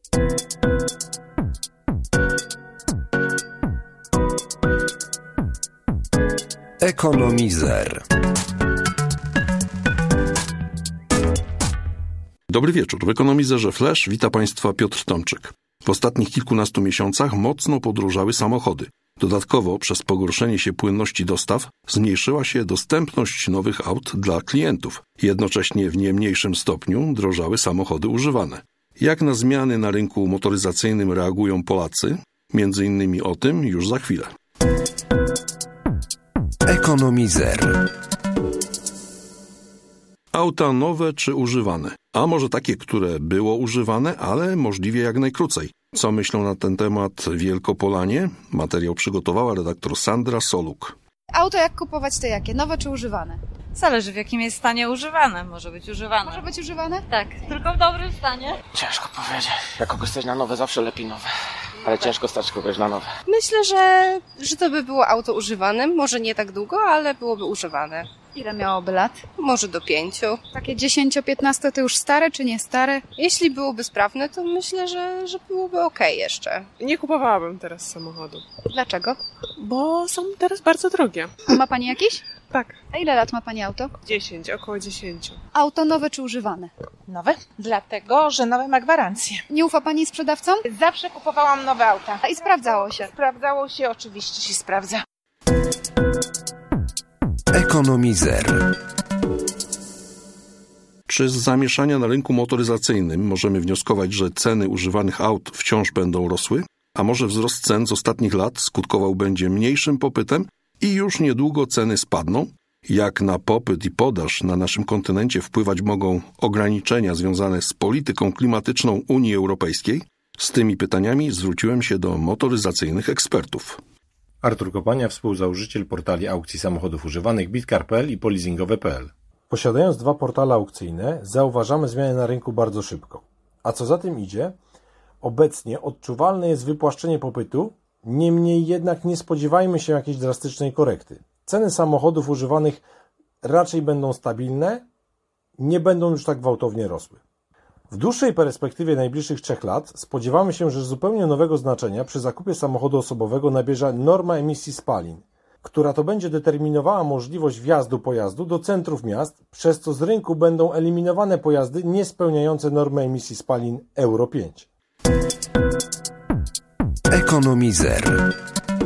Ekonomizer. Dobry wieczór. W Ekonomizerze Flash wita Państwa Piotr Tomczyk. W ostatnich kilkunastu miesiącach mocno podrożały samochody. Dodatkowo przez pogorszenie się płynności dostaw zmniejszyła się dostępność nowych aut dla klientów. Jednocześnie w nie mniejszym stopniu drożały samochody używane. Jak na zmiany na rynku motoryzacyjnym reagują Polacy? Między innymi o tym już za chwilę. Ekonomizer. Auta nowe czy używane? A może takie, które było używane, ale możliwie jak najkrócej. Co myślą na ten temat Wielkopolanie? Materiał przygotowała redaktor Sandra Soluk. Auto jak kupować, to jakie? Nowe czy używane? Zależy, w jakim jest stanie używane. Może być używane. Może być używane? Tak, tylko w dobrym stanie. Ciężko powiedzieć. Jak kogoś stać na nowe, zawsze lepiej nowe. Ale ciężko stać kogoś na nowe. Myślę, że to by było auto używane. Może nie tak długo, ale byłoby używane. Ile miałoby lat? Może do 5. Takie 10-15 to już stare czy nie stare? Jeśli byłoby sprawne, to myślę, że byłoby okej jeszcze. Nie kupowałabym teraz samochodu, Dlaczego? bo są teraz bardzo drogie. A ma Pani jakiś? Tak, A ile lat ma Pani auto? 10, około 10. Auto nowe czy używane? Nowe? Dlatego, że nowe ma gwarancję. Nie ufa Pani sprzedawcom? Zawsze kupowałam nowe auta. I sprawdzało się. Sprawdzało się, oczywiście się sprawdza. Ekonomizer. Czy z zamieszania na rynku motoryzacyjnym możemy wnioskować, że ceny używanych aut wciąż będą rosły? A może wzrost cen z ostatnich lat skutkował będzie mniejszym popytem i już niedługo ceny spadną? Jak na popyt i podaż na naszym kontynencie wpływać mogą ograniczenia związane z polityką klimatyczną Unii Europejskiej? Z tymi pytaniami zwróciłem się do motoryzacyjnych ekspertów. Artur Kopania, współzałożyciel portali aukcji samochodów używanych Bitcar.pl i Polizingowe.pl. Posiadając 2 portale aukcyjne, zauważamy zmiany na rynku bardzo szybko. A co za tym idzie, obecnie odczuwalne jest wypłaszczenie popytu, niemniej jednak nie spodziewajmy się jakiejś drastycznej korekty. Ceny samochodów używanych raczej będą stabilne, nie będą już tak gwałtownie rosły. W dłuższej perspektywie najbliższych 3 lat spodziewamy się, że zupełnie nowego znaczenia przy zakupie samochodu osobowego nabierze norma emisji spalin, która to będzie determinowała możliwość wjazdu pojazdu do centrów miast, przez co z rynku będą eliminowane pojazdy niespełniające normy emisji spalin Euro 5. Ekonomizer.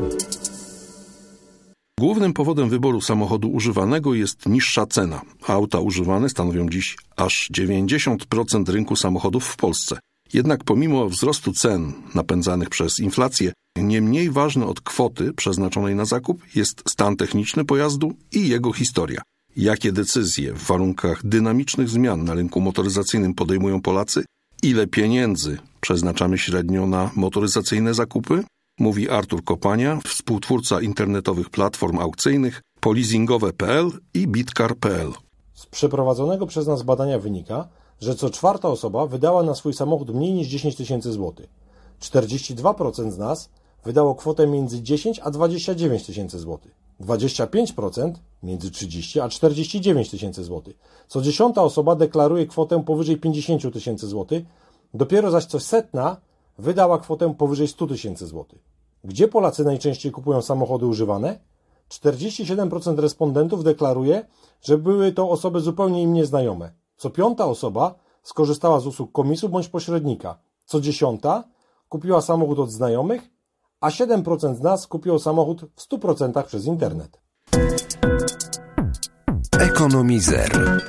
Głównym powodem wyboru samochodu używanego jest niższa cena. Auta używane stanowią dziś aż 90% rynku samochodów w Polsce. Jednak pomimo wzrostu cen napędzanych przez inflację, nie mniej ważny od kwoty przeznaczonej na zakup jest stan techniczny pojazdu i jego historia. Jakie decyzje w warunkach dynamicznych zmian na rynku motoryzacyjnym podejmują Polacy? Ile pieniędzy przeznaczamy średnio na motoryzacyjne zakupy? Mówi Artur Kopania, współtwórca internetowych platform aukcyjnych Polizingowe.pl i Bitcar.pl. Z przeprowadzonego przez nas badania wynika, że co 4. osoba wydała na swój samochód mniej niż 10 tysięcy złotych. 42% z nas wydało kwotę między 10 a 29 tysięcy złotych. 25% między 30 a 49 tysięcy złotych. Co 10. osoba deklaruje kwotę powyżej 50 tysięcy złotych, dopiero zaś co 100 wydała kwotę powyżej 100 tysięcy złotych. Gdzie Polacy najczęściej kupują samochody używane? 47% respondentów deklaruje, że były to osoby zupełnie im nieznajome. Co 5. osoba skorzystała z usług komisu bądź pośrednika. Co 10. kupiła samochód od znajomych, a 7% z nas kupiło samochód w 100% przez internet. Ekonomizer.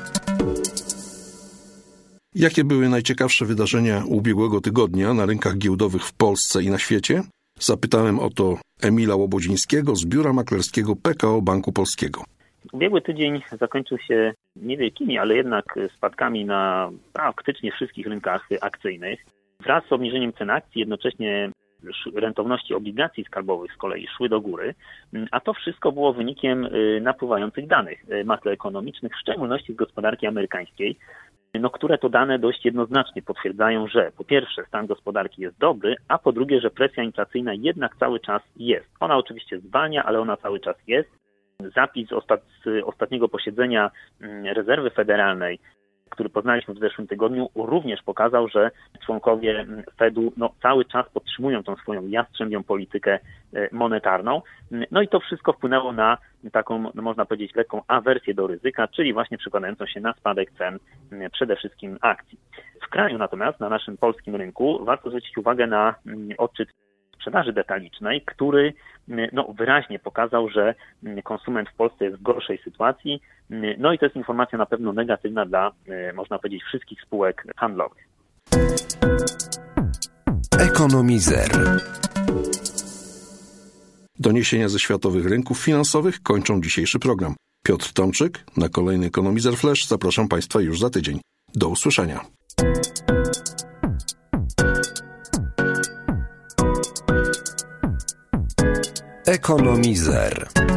Jakie były najciekawsze wydarzenia ubiegłego tygodnia na rynkach giełdowych w Polsce i na świecie? Zapytałem o to Emila Łobodzińskiego z biura maklerskiego PKO Banku Polskiego. Ubiegły tydzień zakończył się niewielkimi, ale jednak spadkami na praktycznie wszystkich rynkach akcyjnych. Wraz z obniżeniem cen akcji jednocześnie rentowności obligacji skarbowych z kolei szły do góry, a to wszystko było wynikiem napływających danych makroekonomicznych, w szczególności z gospodarki amerykańskiej, które to dane dość jednoznacznie potwierdzają, że po pierwsze stan gospodarki jest dobry, a po drugie, że presja inflacyjna jednak cały czas jest. Ona oczywiście zwalnia, ale ona cały czas jest. Zapis z ostatniego posiedzenia Rezerwy Federalnej który poznaliśmy w zeszłym tygodniu, również pokazał, że członkowie Fedu cały czas podtrzymują tą swoją jastrzębią politykę monetarną. No i to wszystko wpłynęło na taką, można powiedzieć, lekką awersję do ryzyka, czyli właśnie przekładającą się na spadek cen przede wszystkim akcji. W kraju natomiast, na naszym polskim rynku, warto zwrócić uwagę na odczyt sprzedaży detalicznej, który wyraźnie pokazał, że konsument w Polsce jest w gorszej sytuacji. No i to jest informacja na pewno negatywna dla, można powiedzieć, wszystkich spółek handlowych. Ekonomizer. Doniesienia ze światowych rynków finansowych kończą dzisiejszy program. Piotr Tomczyk, na kolejny Ekonomizer Flash zapraszam Państwa już za tydzień. Do usłyszenia. Ekonomizer.